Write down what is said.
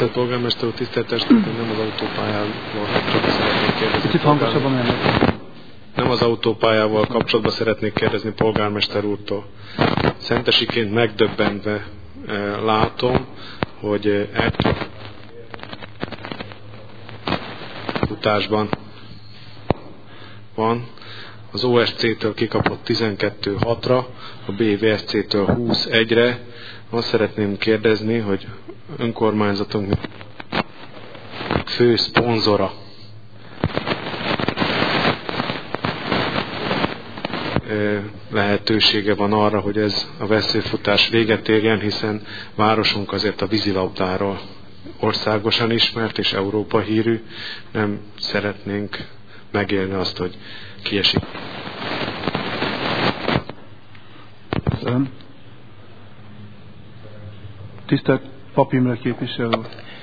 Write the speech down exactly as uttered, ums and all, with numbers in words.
Tisztelt polgármester úr, tisztelt testület, nem az autópályával kapcsolatban szeretnék kérdezni. Kicsit hangosabban ennek. Nem az autópályával kapcsolatban szeretnék kérdezni polgármester úrtól. Szentesiként megdöbbenve eh, látom, hogy eh, utásban van. Az o es cé-től kikapott tizenkettő hatra, a bé vé es cé-től húsz egyre. Azt szeretném kérdezni, hogy önkormányzatunk fő szponzora lehetősége van arra, hogy ez a veszőfutás véget érjen, hiszen városunk azért a vízilabdáról országosan ismert és Európa hírű. Nem szeretnénk megélni azt, hogy kiesik. Köszönöm. Tisztelt Pap Imre képviselő.